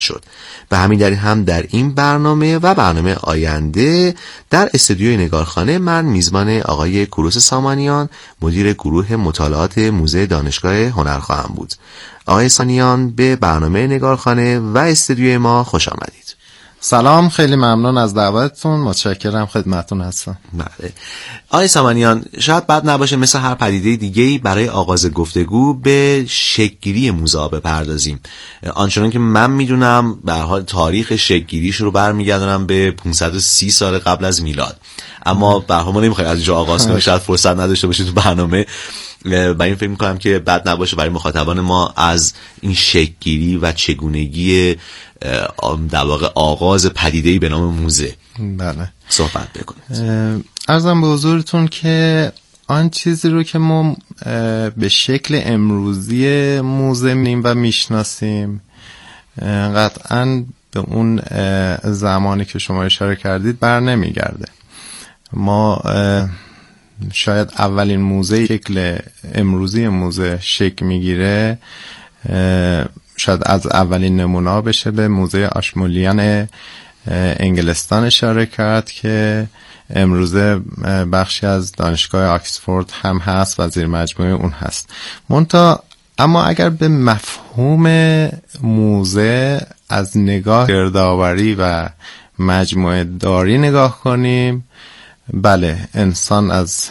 شد. به همین دلیل هم در این برنامه و برنامه آینده در استودیوی نگارخانه من میزبان آقای کوروش سامانیان، مدیر گروه مطالعات موزه دانشگاه هنر خواهم بود. آقای سامانیان، به برنامه نگارخانه و استودیوی ما خوش آمدید. سلام، خیلی ممنون از دعوتتون، متشکرم، خدمتتون هستم. بله. آقای سامانیان، شاید بد نباشه مثل هر پدیده دیگه‌ای برای آغاز گفتگو به شکل‌گیری موزه بپردازیم. آنچنان که من میدونم به هر حال تاریخ شکل‌گیریش رو برمیگردونم به 530 سال قبل از میلاد. اما به هر حال ما نمی‌خوایم از اینجا آغاز کنیم، شاید فرصت نداشته باشید تو برنامه. برای این فکر می‌کنم که بد نباشه برای مخاطبان ما از این شکل‌گیری و چگونگی در واقع آغاز پدیده‌ای به نام موزه بله صحبت بکنید. عرضم به حضورتون که آن چیزی رو که ما به شکل امروزی موزه می‌بینیم و میشناسیم قطعاً به اون زمانی که شما اشاره کردید بر نمیگرده. ما شاید اولین موزه شکل امروزی موزه شکل میگیره، شاید از اولین نمونه بشه به موزه آشمولیان انگلستان اشاره کرد که امروزه بخشی از دانشگاه آکسفورد هم هست و زیر مجموعه اون هست. اما اگر به مفهوم موزه از نگاه گردآوری و مجموعه داری نگاه کنیم، بله، انسان از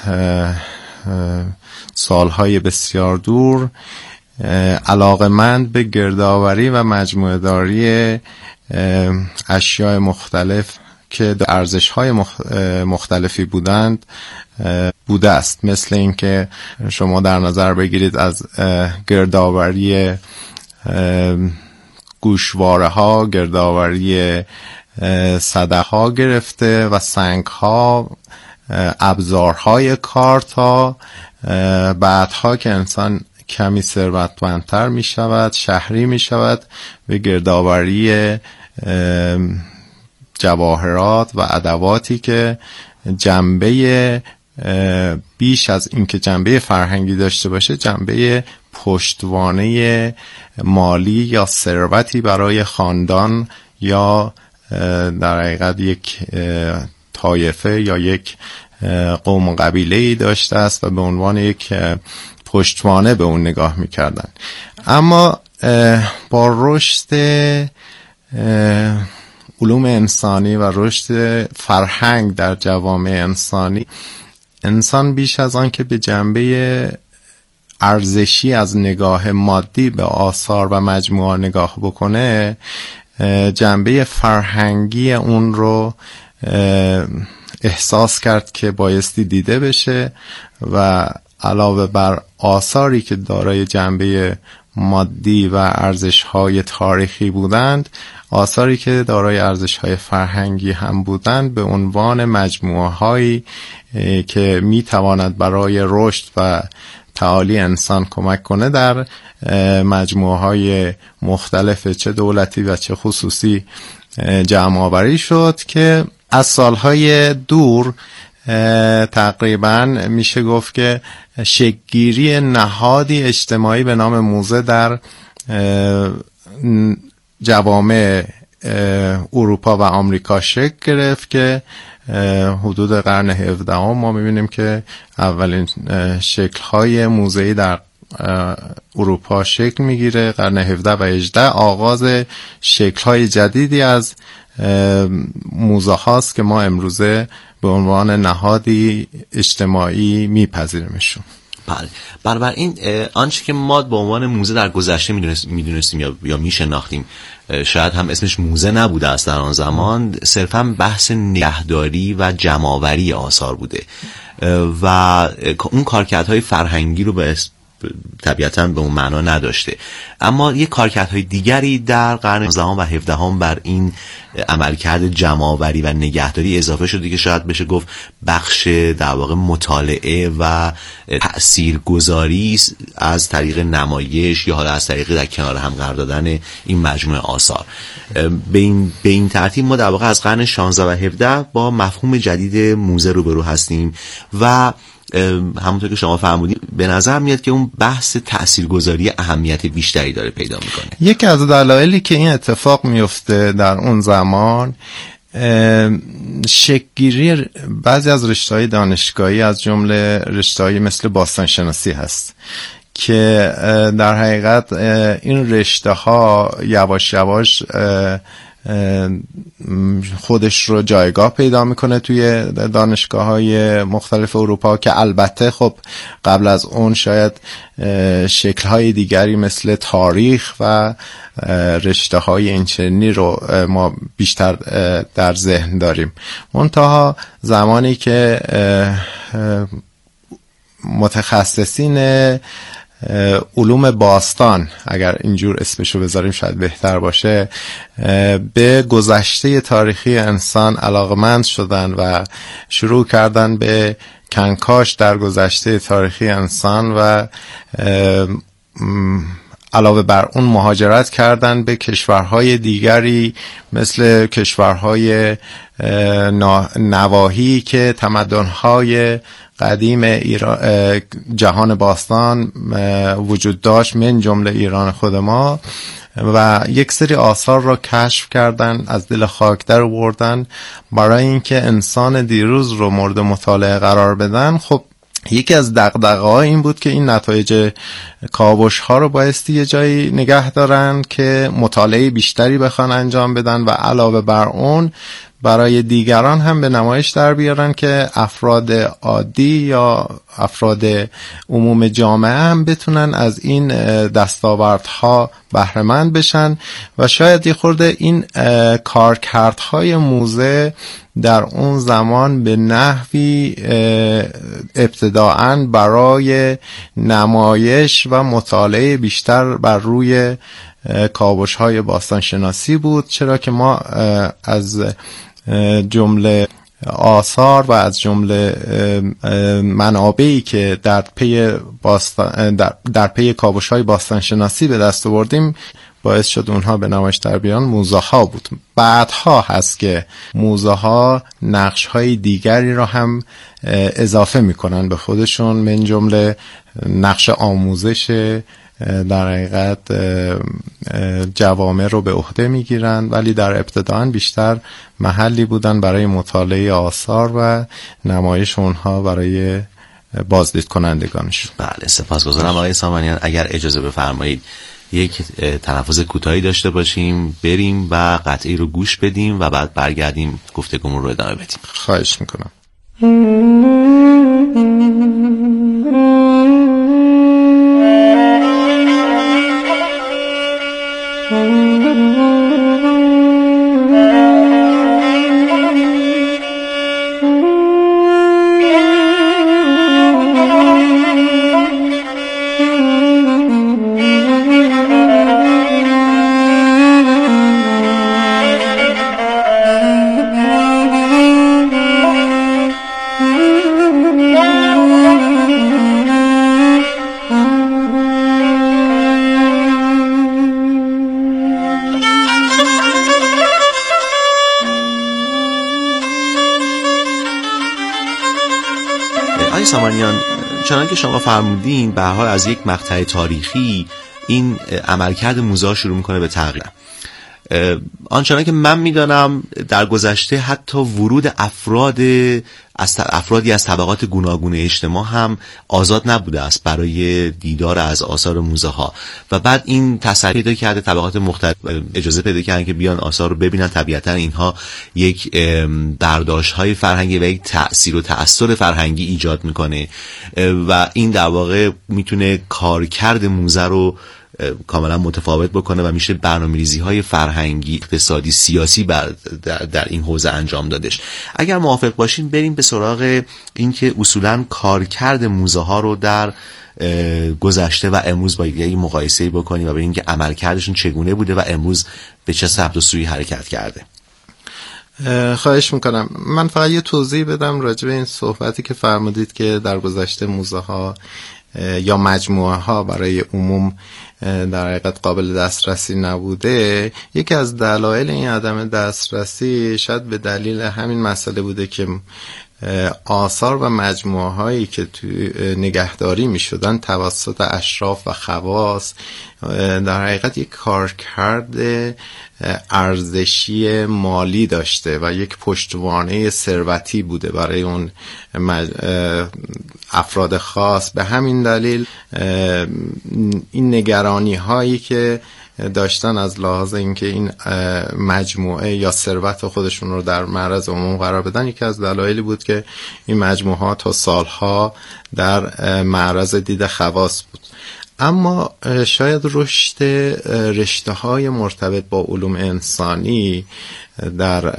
سالهای بسیار دور علاقمند به گردآوری و مجموعه داری اشیاء مختلف که ارزش‌های مختلفی بوده است. مثل اینکه شما در نظر بگیرید از گردآوری گوشواره‌ها، گردآوری صدها گرفته و سنگ‌ها، ابزارهای کار تا بعدها که انسان کمی ثروتمندتر می شود، شهری می شود، به گردآوری جواهرات و ادواتی که جنبه بیش از اینکه جنبه فرهنگی داشته باشه، جنبه پشتوانه مالی یا ثروتی برای خاندان یا در حقیقت یک طایفه یا یک قوم و قبیله‌ای داشته است و به عنوان یک پشتوانه به اون نگاه می‌کردن. اما با رشد علوم انسانی و رشد فرهنگ در جوامع انسانی، انسان بیش از آن که به جنبه ارزشی از نگاه مادی به آثار و مجموعه نگاه بکنه، جنبه فرهنگی اون رو احساس کرد که بایستی دیده بشه و علاوه بر آثاری که دارای جنبه مادی و ارزش‌های تاریخی بودند، آثاری که دارای ارزش‌های فرهنگی هم بودند به عنوان مجموعه‌هایی که می‌تواند برای رشد و تعالی انسان کمک کنه در مجموعه‌های مختلف چه دولتی و چه خصوصی جمع‌آوری شد که از سالهای دور تقریباً میشه گفت که شکل‌گیری نهادی اجتماعی به نام موزه در جوامع اروپا و آمریکا شکل گرفت که حدود قرن 17 ما میبینیم که اولین شکل‌های موزه‌ای در اروپا شکل میگیره. قرن 17 و 18 آغاز شکل‌های جدیدی از موزه هاست که ما امروزه به عنوان نهادی اجتماعی میپذیریمشون. بله، بنابراین آنچه که ما به عنوان موزه در گذشته میدونستیم یا میشناختیم، شاید هم اسمش موزه نبوده است در آن زمان، صرفا بحث نگهداری و جمع‌آوری آثار بوده و اون کارکردهای فرهنگی رو به طبیعتاً به اون معنا نداشته. اما یک کارکردهای دیگری در قرن 19 و 17 بر این عملکرد جمع‌آوری و نگهداری اضافه شده که شاید بشه گفت بخش در واقع مطالعه و تأثیرگذاری از طریق نمایش یا حالا از طریق در کنار هم قرار دادن این مجموعه آثار. به این ترتیب ما در واقع از قرن 16 و 17 با مفهوم جدید موزه روبرو هستیم و همونطور که شما فرمودید به نظر میاد که اون بحث تاثیرگذاری اهمیت بیشتری داره پیدا میکنه. یکی از دلایلی که این اتفاق میفته در اون زمان شکل‌گیری بعضی از رشته‌های دانشگاهی از جمله رشته‌های مثل باستانشناسی هست که در حقیقت این رشته‌ها یواش یواش خودش رو جایگاه پیدا میکنه توی دانشگاه‌های مختلف اروپا که البته خب قبل از اون شاید شکل‌های دیگری مثل تاریخ و رشته‌های اینچنینی رو ما بیشتر در ذهن داریم. منتها زمانی که متخصصین علوم باستان، اگر اینجور اسمشو بذاریم شاید بهتر باشه، به گذشته تاریخی انسان علاقمند شدن و شروع کردن به کنکاش در گذشته تاریخی انسان و علاوه بر اون مهاجرت کردن به کشورهای دیگری مثل کشورهای نواحی که تمدن‌های قدیم جهان باستان وجود داشت، من جمله ایران خود ما، و یک سری آثار را کشف کردن، از دل خاک در آوردن برای اینکه انسان دیروز رو مورد مطالعه قرار بدن. خب یکی از دغدغه‌ها این بود که این نتایج کاوش‌ها رو بایستی یه جایی نگه دارن که مطالعه بیشتری بخوان انجام بدن و علاوه بر اون برای دیگران هم به نمایش در بیارن که افراد عادی یا افراد عموم جامعه هم بتونن از این دستاوردها بهره‌مند بشن و شاید یه خورده این کارکردهای موزه در اون زمان به نحوی ابتداعاً برای نمایش و مطالعه بیشتر بر روی کاوش‌های باستانشناسی بود، چرا که ما از جمله آثار و از جمله منابعی که در پی کاوش‌های باستانشناسی به دست آوردیم باعث شد اونها به نمایش در بیان موزه ها بود. بعدها هست که موزه ها نقش های دیگری را هم اضافه میکنن به خودشون، من جمله نقش آموزش در حقیقت جوامع رو به عهده میگیرن، ولی در ابتداً بیشتر محلی بودن برای مطالعه آثار و نمایش اونها برای بازدید کنندگانشون. بله، سپاسگزارم آقای سامانیان. اگر اجازه بفرمایید یک تنفس کوتاهی داشته باشیم، بریم و قطعی رو گوش بدیم و بعد برگردیم گفتگومون رو ادامه بدیم. خواهش میکنم. سامانیان، چنان که شما فرمودین به هر حال از یک مقطع تاریخی این عملکرد موزه شروع میکنه به تغییر. آنچنان که من میدانم در گذشته حتی ورود افرادی از طبقات گوناگون اجتماع هم آزاد نبوده است برای دیدار از آثار موزه ها و بعد این تسری پیدا کرده، طبقات مختلف اجازه پیدا کردن که بیان آثار رو ببینن. طبیعتا اینها یک برداشت‌های فرهنگی و یک تأثیر و تأثیر فرهنگی ایجاد میکنه و این در واقع میتونه کارکرد موزه رو کاملا متفاوت بکنه و میشه برنامه‌ریزی‌های فرهنگی، اقتصادی، سیاسی در این حوزه انجام دادش. اگر موافق باشین بریم به سراغ اینکه اصولاً کارکرد موزه ها رو در گذشته و امروز با یک مقایسه‌ای بکنیم و ببینیم که عملکردشون چگونه بوده و امروز به چه سمت و سوی حرکت کرده. خواهش میکنم. من فقط یه توضیح بدم راجع به این صحبتی که فرمودید که در گذشته موزه ها یا مجموعه ها برای عموم در حقیقت قابل دسترسی نبوده. یکی از دلایل این عدم دسترسی شاید به دلیل همین مسئله بوده که آثار و مجموعه هایی که نگهداری می شدن توسط اشراف و خواص در حقیقت یک کارکرد ارزشی مالی داشته و یک پشتوانه ثروتی بوده برای اون افراد خاص. به همین دلیل این نگرانی هایی که داشتن از لحاظ اینکه این مجموعه یا ثروت خودشون رو در معرض عموم قرار بدن، یکی از دلایلی بود که این مجموعه ها تا سالها در معرض دید خواص بود. اما شاید رشد رشته های مرتبط با علوم انسانی در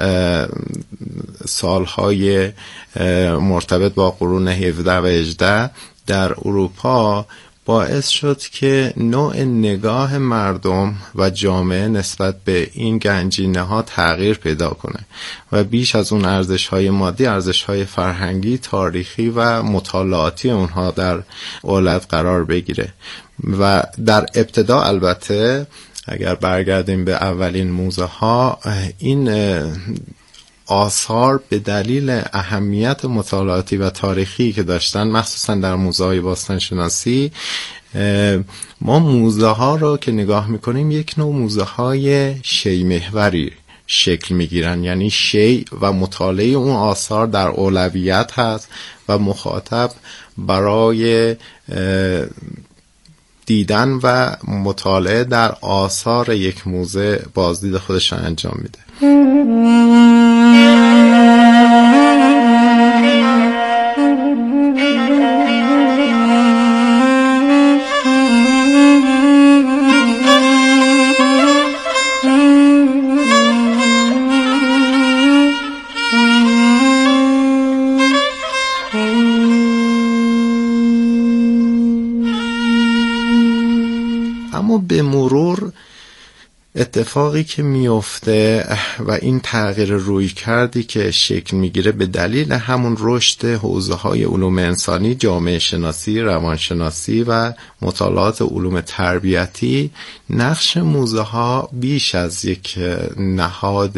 سالهای مرتبط با قرون 17 و 18 در اروپا باعث شد که نوع نگاه مردم و جامعه نسبت به این گنجینه ها تغییر پیدا کنه و بیش از اون ارزش‌های مادی، ارزش‌های فرهنگی، تاریخی و مطالعاتی اونها در اولویت قرار بگیره. و در ابتدا البته اگر برگردیم به اولین موزه ها، این آثار به دلیل اهمیت مطالعاتی و تاریخی که داشتن، مخصوصا در موزه‌های باستانشناسی، ما موزه ها رو که نگاه میکنیم یک نوع موزه های شیء محوری شکل میگیرن، یعنی شیء و مطالعه اون آثار در اولویت هست و مخاطب برای دیدن و مطالعه در آثار یک موزه بازدید خودش رو انجام میده. اما به مرور اتفاقی که میفته و این تغییر روی کردی که شکل میگیره به دلیل همون رشد حوزه‌های علوم انسانی، جامعه شناسی، روانشناسی و مطالعات علوم تربیتی، نقش موزه‌ها بیش از یک نهاد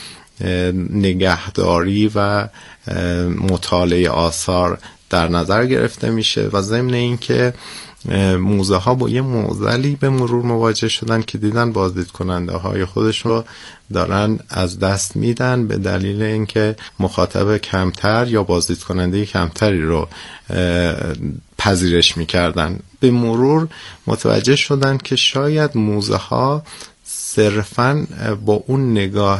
نگهداری و مطالعه آثار در نظر گرفته میشه و ضمن اینکه موزه ها با یه معضلی به مرور مواجه شدن که دیدن بازدید کننده های خودشون رو دارن از دست میدن به دلیل اینکه مخاطب کمتر یا بازدید کننده کمتری رو پذیرش میکردن. به مرور متوجه شدن که شاید موزه ها صرفاً با اون نگاه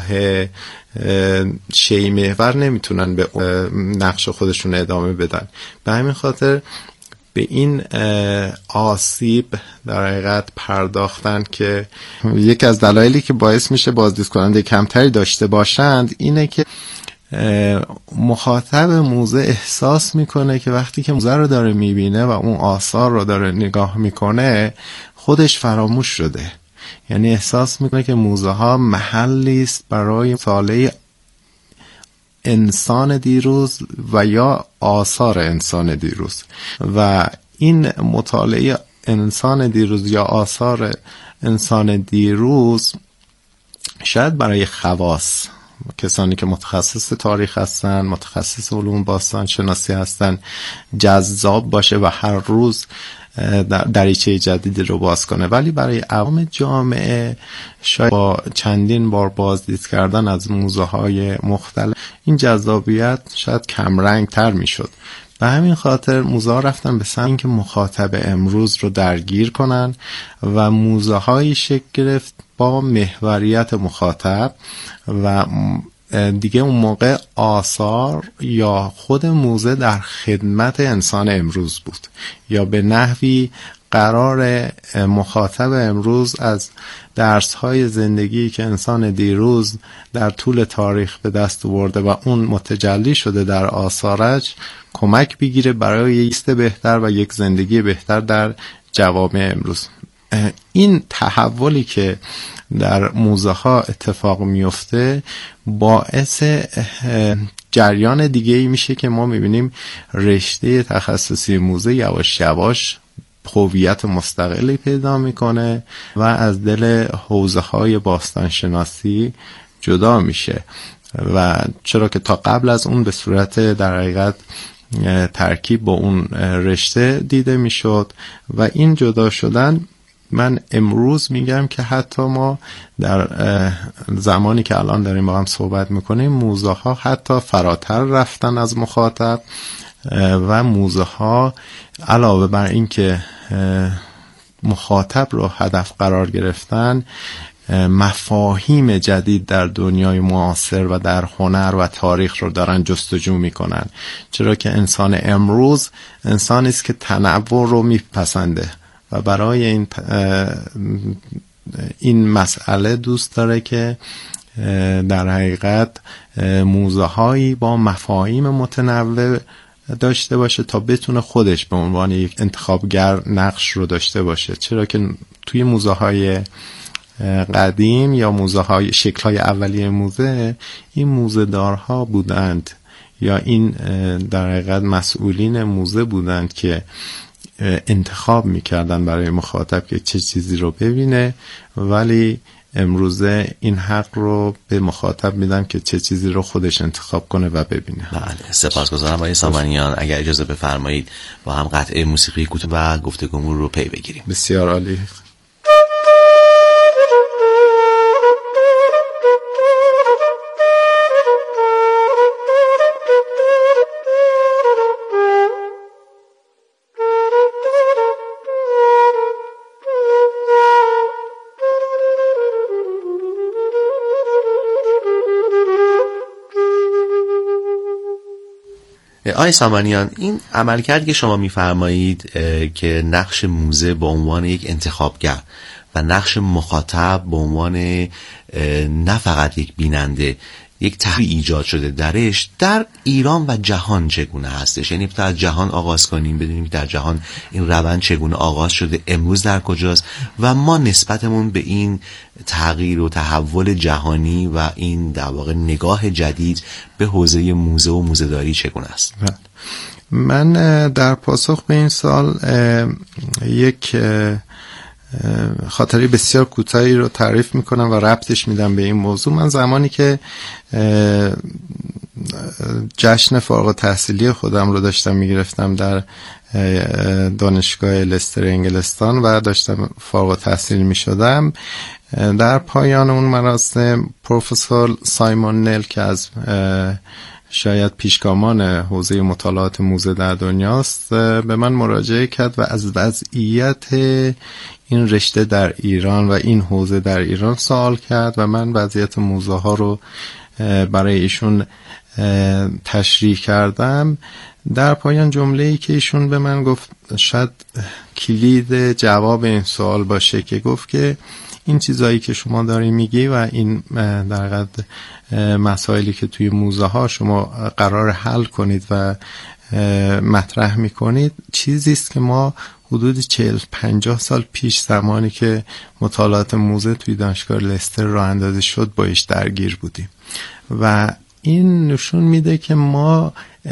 شیء محور نمیتونن به نقش خودشون ادامه بدن. به همین خاطر به این آسیب در حقیقت پرداختن که یکی از دلایلی که باعث میشه بازدید کننده کمتری داشته باشند اینه که مخاطب موزه احساس میکنه که وقتی که موزه رو داره میبینه و اون آثار رو داره نگاه میکنه خودش فراموش شده. یعنی احساس میکنه که موزه ها محلی است برای مطالعه انسان دیروز و یا آثار انسان دیروز و این مطالعه انسان دیروز یا آثار انسان دیروز شاید برای خواص، کسانی که متخصص تاریخ هستن، متخصص علوم باستان شناسی هستن، جذاب باشه و هر روز دریچه جدیدی رو باز کنه، ولی برای عوام جامعه شاید با چندین بار بازدید کردن از موزه های مختلف این جذابیت شاید کمرنگ تر می شد. به همین خاطر موزه ها رفتن به سمت اینکه مخاطب امروز رو درگیر کنن و موزه هایی شکل گرفت با محوریت مخاطب و دیگه اون موقع آثار یا خود موزه در خدمت انسان امروز بود یا به نحوی قرار مخاطب امروز از درس‌های زندگی که انسان دیروز در طول تاریخ به دست آورده و اون متجلی شده در آثارش کمک بگیره برای یک زیست بهتر و یک زندگی بهتر در جوامع امروز. این تحولی که در موزه ها اتفاق میفته باعث جریان دیگه ای میشه که ما میبینیم رشته تخصصی موزه یواش یواش هویت مستقلی پیدا میکنه و از دل حوزه های باستان شناسی جدا میشه و چرا که تا قبل از اون به صورت در حقیقت ترکیب با اون رشته دیده میشد و این جدا شدن، من امروز میگم که حتی ما در زمانی که الان داریم با هم صحبت میکنیم موزه ها حتی فراتر رفتن از مخاطب و موزه ها علاوه بر این که مخاطب رو هدف قرار گرفتن، مفاهیم جدید در دنیای معاصر و در هنر و تاریخ رو دارن جستجو میکنن، چرا که انسان امروز انسانی است که تنوع رو میپسنده و برای این مسئله دوست داره که در حقیقت موزه هایی با مفاهیم متنوع داشته باشه تا بتونه خودش به عنوان یک انتخابگر نقش رو داشته باشه. چرا که توی موزه های قدیم یا موزه های شکل های اولیه موزه، این موزه دارها بودند یا این در حقیقت مسئولین موزه بودند که انتخاب میکردن برای مخاطب که چه چیزی رو ببینه، ولی امروزه این حق رو به مخاطب میدم که چه چیزی رو خودش انتخاب کنه و ببینه. بله، سپاسگزارم آقای سامانیان. اگر اجازه بفرمایید با هم قطعه موسیقی کوتاه و گفتگومون رو پی بگیریم. بسیار عالی. آقای سامانیان، این عملکردی که شما میفرمایید که نقش موزه به عنوان یک انتخابگر و نقش مخاطب به عنوان نه فقط یک بیننده یک تحول ایجاد شده درش، در ایران و جهان چگونه هستش؟ یعنی تا از جهان آغاز کنیم بدونیم در جهان این روند چگونه آغاز شده، امروز در کجاست و ما نسبتمون به این تغییر و تحول جهانی و این در واقع نگاه جدید به حوزه موزه و موزه‌داری چگونه است؟ من در پاسخ به این سوال یک خاطری بسیار کوتاهی رو تعریف میکنم و ربطش میدم به این موضوع. من زمانی که جشن فارغ التحصیلی خودم رو داشتم میگرفتم در دانشگاه لستر انگلستان و داشتم فارغ التحصیل میشدم، در پایان اون مراسم پروفسور سایمون نل که از شاید پیشگامان حوزه مطالعات موزه در دنیاست به من مراجعه کرد و از وضعیت این رشته در ایران و این حوزه در ایران سوال کرد و من وضعیت موزه ها رو برای ایشون تشریح کردم. در پایان جمله‌ای که ایشون به من گفت شاید کلید جواب این سوال باشه، که گفت که این چیزایی که شما داری میگی و این در حقیقت مسائلی که توی موزه ها شما قرار حل کنید و مطرح میکنید چیزی است که ما حدود 40-50 سال پیش زمانی که مطالعات موزه توی دانشگاه لستر راه اندازی شد باش درگیر بودیم و این نشون میده که ما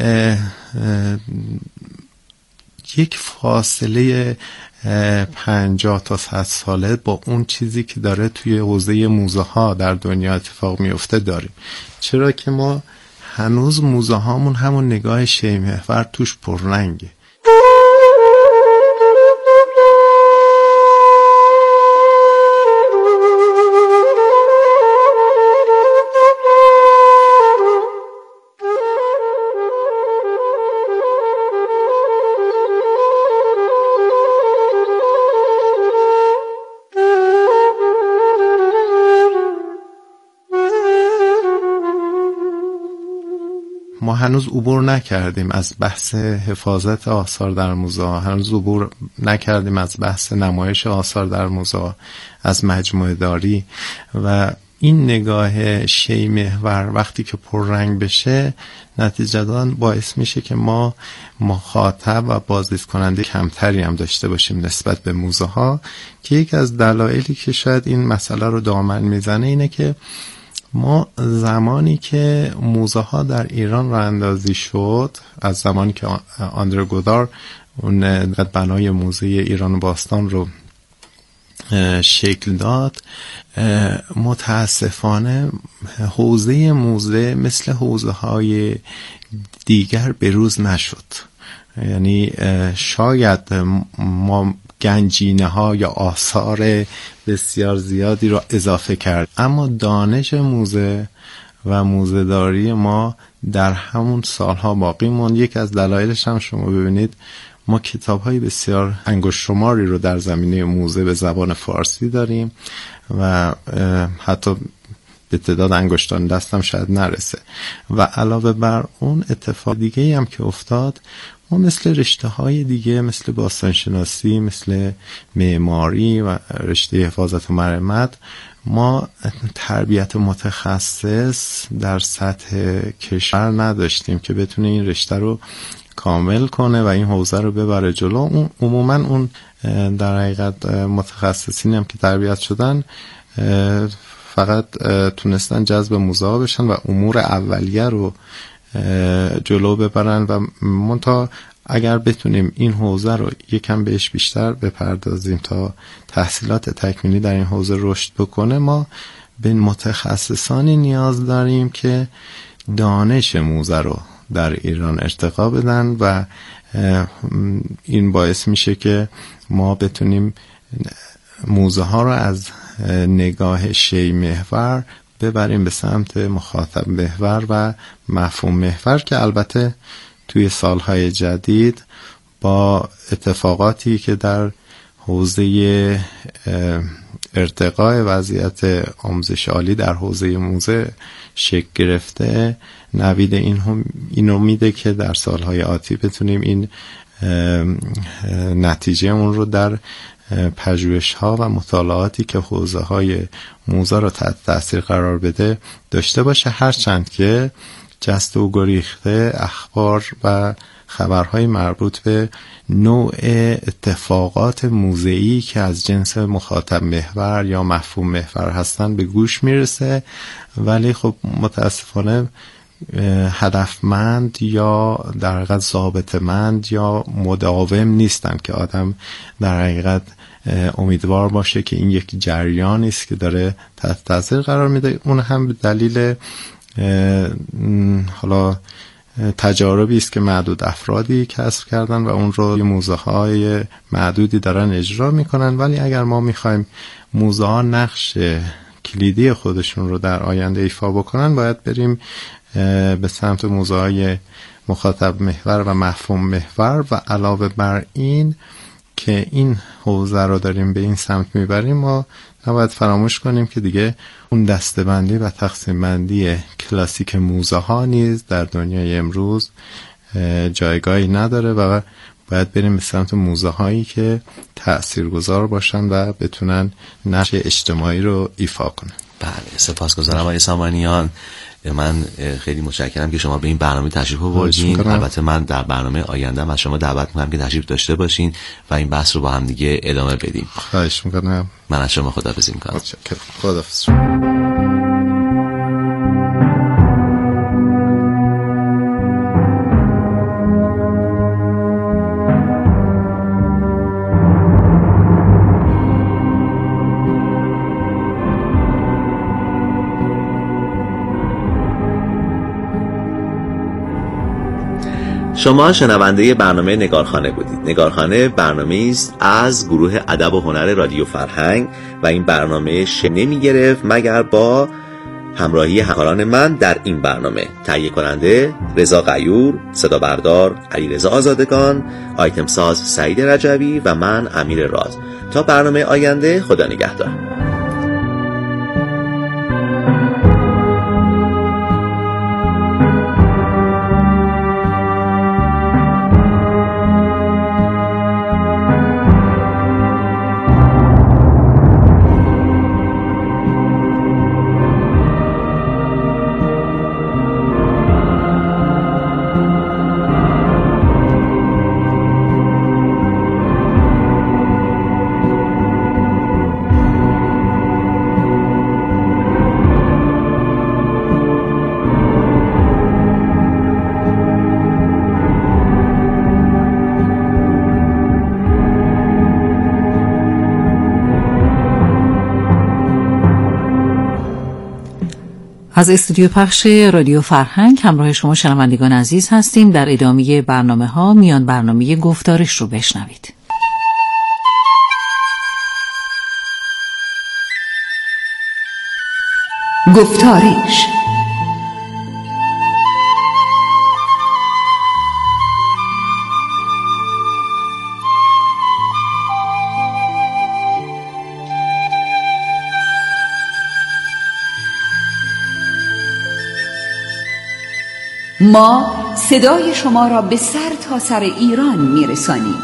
یک فاصله 50 تا 100 ساله با اون چیزی که داره توی حوزه موزه ها در دنیا اتفاق میفته داریم، چرا که ما هنوز موزه هامون همون نگاه شیمحور توش پررنگه. ما هنوز عبور نکردیم از بحث حفاظت آثار در موزه ها، هنوز عبور نکردیم از بحث نمایش آثار در موزه ها، از مجموعه داری و این نگاه شی محور وقتی که پررنگ بشه نتیجتاً باعث میشه که ما مخاطب و بازدید کننده کمتری هم داشته باشیم نسبت به موزه ها، که یک از دلایلی که شاید این مسئله رو دامن میزنه اینه که ما زمانی که موزه ها در ایران راه اندازی شد، از زمانی که آندره گودار اون بنای موزه ایران باستان رو شکل داد، متاسفانه حوزه موزه مثل حوزه های دیگر بروز نشد. یعنی شاید ما گنجینه ها یا آثار بسیار زیادی را اضافه کرد، اما دانش موزه و موزه‌داری ما در همون سالها باقی موند. یک از دلایلش هم شما ببینید ما کتاب‌های بسیار انگشت شماری رو در زمینه موزه به زبان فارسی داریم و حتی به تعداد انگشتان دستم شاید نرسه. و علاوه بر اون اتفاق دیگه هم که افتاد، ما مثل رشته‌های دیگه مثل باستانشناسی، مثل معماری و رشته حفاظت و مرمت، ما تربیت متخصص در سطح کشور نداشتیم که بتونه این رشته رو کامل کنه و این حوزه رو ببره جلو. عموما اون در حقیقت متخصصین هم که تربیت شدن فقط تونستن جذب موزه بشن و امور اولیه رو جلو ببرن و منتها اگر بتونیم این حوزه رو یکم بهش بیشتر بپردازیم تا تحصیلات تکمیلی در این حوزه رشد بکنه، ما به متخصصانی نیاز داریم که دانش موزه رو در ایران ارتقا بدن و این باعث میشه که ما بتونیم موزه ها رو از نگاه شیء محور ببریم به سمت مخاطب محور و مفهوم محور، که البته توی سالهای جدید با اتفاقاتی که در حوزه ارتقاء وضعیت آموزش عالی در حوزه موزه شکل گرفته، نوید اینو میده که در سالهای آتی بتونیم این نتیجه اون رو در پژوهش‌ها و مطالعاتی که حوزه‌های موزه رو تحت تاثیر قرار بده داشته باشه، هرچند که جست و گریخته اخبار و خبرهای مربوط به نوع اتفاقات موزه‌ای که از جنس مخاطب محور یا مفهوم محور هستن به گوش میرسه، ولی خب متاسفانه هدفمند یا در حقیقت ضابطه‌مند یا مداوم نیستن که آدم در حقیقت امیدوار باشه که این یک جریانی است که داره تحت تاثیر قرار میده. اون هم به دلیل حالا تجاربی است که معدود افرادی کسب کردن و اون رو موزه‌های معدودی دارن اجرا میکنن، ولی اگر ما میخوایم موزه‌ها نقش کلیدی خودشون رو در آینده ایفا بکنن، باید بریم به سمت موزه‌های مخاطب محور و مفهوم محور و علاوه بر این که این حوزه رو داریم به این سمت میبریم، ما نباید فراموش کنیم که دیگه اون دسته‌بندی و تقسیم بندی کلاسیک موزه ها نیز در دنیای امروز جایگاهی نداره و باید بریم به سمت موزه هایی که تأثیرگذار باشن و بتونن نقش اجتماعی رو ایفا کنن. بله، سپاسگزارم آقای سامانیان. من خیلی متشکرم که شما به این برنامه تشریف آوردین. البته من در برنامه آینده از شما دعوت می‌کنم که تشریف داشته باشین و این بحث رو با هم دیگه ادامه بدیم. خواهش می‌کنم. من از شما خداحافظی می‌کنم. متشکرم. خداحافظ. شما شنونده برنامه نگارخانه بودید. نگارخانه برنامه‌ای است از گروه ادب و هنر رادیو فرهنگ و این برنامه نمی گرفت مگر با همراهی همکاران من در این برنامه. تهیه کننده رضا غیور، صدا بردار علیرضا آزادگان، آیتم ساز سعید رجبی و من امیر راز. تا برنامه آینده، خدا نگهدار. از استودیو پخش رادیو فرهنگ همراه شما شنوندگان عزیز هستیم. در ادامه برنامه‌ها میان برنامه گفتارش رو بشنوید. گفتارش. ما صدای شما را به سر تا سر ایران میرسانیم.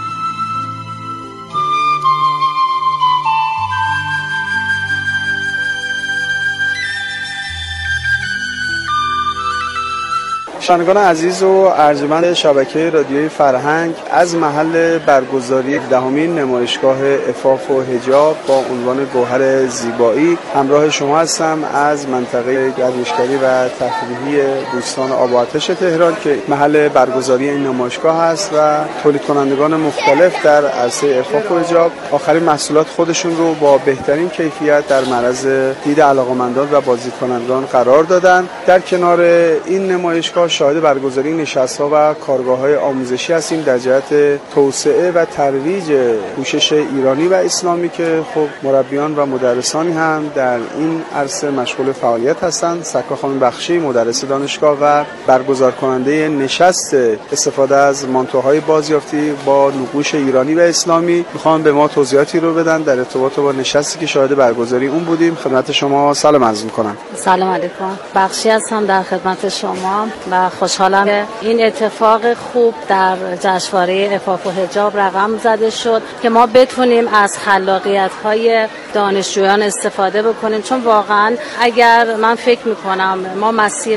شنوندگان عزیز و ارجمند شبکه رادیوی فرهنگ، از محل برگزاری دهمین نمایشگاه عفاف و حجاب با عنوان گوهر زیبایی همراه شما هستم از منطقه گردشگری و تفریحی بوستان آب و آتش تهران که محل برگزاری این نمایشگاه است و تولید کنندگان مختلف در عرصه عفاف و حجاب آخرین محصولات خودشون رو با بهترین کیفیت در معرض دید علاقه‌مندان و بازدیدکنندگان قرار دادن. در کنار این نمایشگاه شاهد برگزاری نشست‌ها و کارگاه‌های آموزشی هستیم در جهت توسعه و ترویج پوشش ایرانی و اسلامی که خب مربیان و مدرسانی هم در این عرصه مشغول فعالیت هستند. سکا خانم بخشی مدرس دانشگاه و برگزار کننده نشست استفاده از مانتوهای بازیافتی با نقوش ایرانی و اسلامی میخوام به ما توضیحاتی رو بدن در ارتباط با نشستی که شاهد برگزاری اون بودیم. خدمت شما سلام عرض می‌کنم. سلام علیکم. بخشی هستم در خدمت شما و خوشحالم که این اتفاق خوب در جشنواره عفاف و حجاب رقم زده شد که ما بتونیم از خلاقیت‌های دانشجویان استفاده بکنیم، چون واقعا اگر من فکر می‌کنم ما مسیر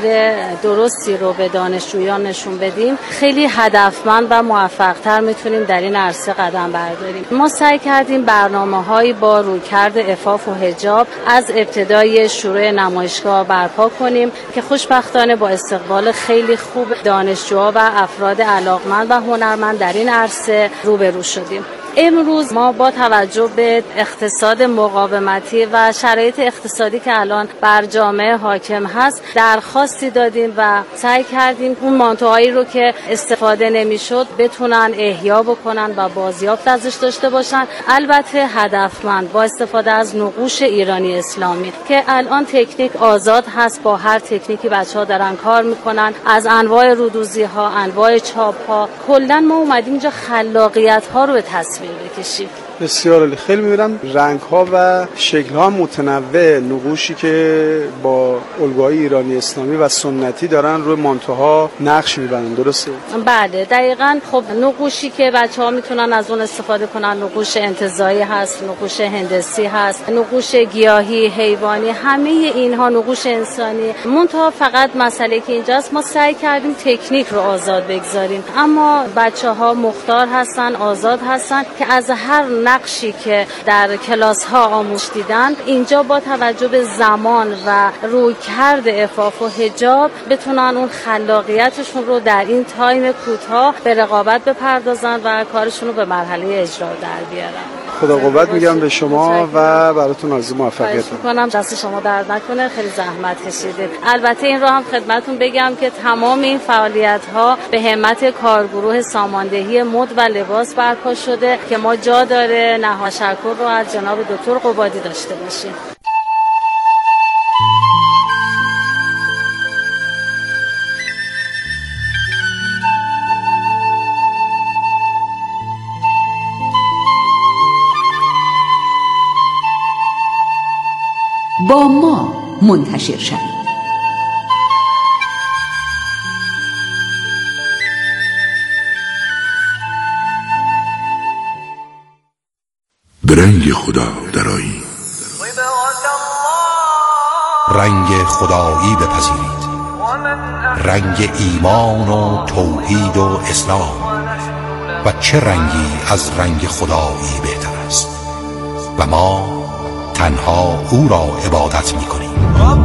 درستی رو به دانشجویان نشون بدیم خیلی هدفمند و موفق‌تر میتونیم در این عرصه قدم برداریم. ما سعی کردیم برنامه‌هایی با رویکرد عفاف و حجاب از ابتدای شروع نمایشگاه برپا کنیم که خوشبختانه با استقبال خیلی خوب دانشجوها و افراد علاقمند و هنرمند در این عرصه روبرو شدیم. امروز ما با توجه به اقتصاد مقاومتی و شرایط اقتصادی که الان بر جامعه حاکم هست درخواستی دادیم و سعی کردیم اون مانتوهایی رو که استفاده نمیشد بتونن احیا بکنن و بازیافت ازش داشته باشن، البته هدفمند با استفاده از نقوش ایرانی اسلامی که الان تکنیک آزاد هست. با هر تکنیکی بچه‌ها دارن کار میکنن، از انواع رودوزی ها، انواع چاپ ها، کلا ما اومدیم اینجا خلاقیت ها رو به تصویر بکشیم. بسیار عالی. خیلی می‌بینم رنگ‌ها و شکل‌ها متنوع، نقوشی که با الگوهای ایرانی اسلامی و سنتی دارن روی مانتوها نقش می‌بندن، درسته؟ بله دقیقاً. خب نقوشی که بچه‌ها میتونن از اون استفاده کنن نقوش انتزاعی هست، نقوش هندسی هست، نقوش گیاهی، حیوانی، همه اینها نقوش انسانی. منتها فقط مسئله که اینجاست ما سعی کردیم تکنیک رو آزاد بگذاریم، اما بچه‌ها مختار هستن، آزاد هستن که از هر نقشی که در کلاس ها آموزش دیدن اینجا با توجه به زمان و رویکرد عفاف و حجاب بتونن اون خلاقیتشون رو در این تایم کوتاه به رقابت بپردازن و کارشون رو به مرحله اجرا در بیارن. خدا قوت میگم به شما و براتون آرزوی موفقیت میکنم. دست شما درد نکنه، خیلی زحمت کشیدید. البته این رو هم خدمتتون بگم که تمام این فعالیت ها به همت کارگروه ساماندهی مد و لباس برپا شده که ما جا داره نهایت تشکر رو از جناب دکتر قبادی داشته باشیم. با ما منتشر شوید. به رنگ خدا درآیید، رنگ خدایی بپذیرید، رنگ ایمان و توحید و اسلام. و چه رنگی از رنگ خدایی بهتر است؟ و ما تنها او را عبادت می‌کنیم.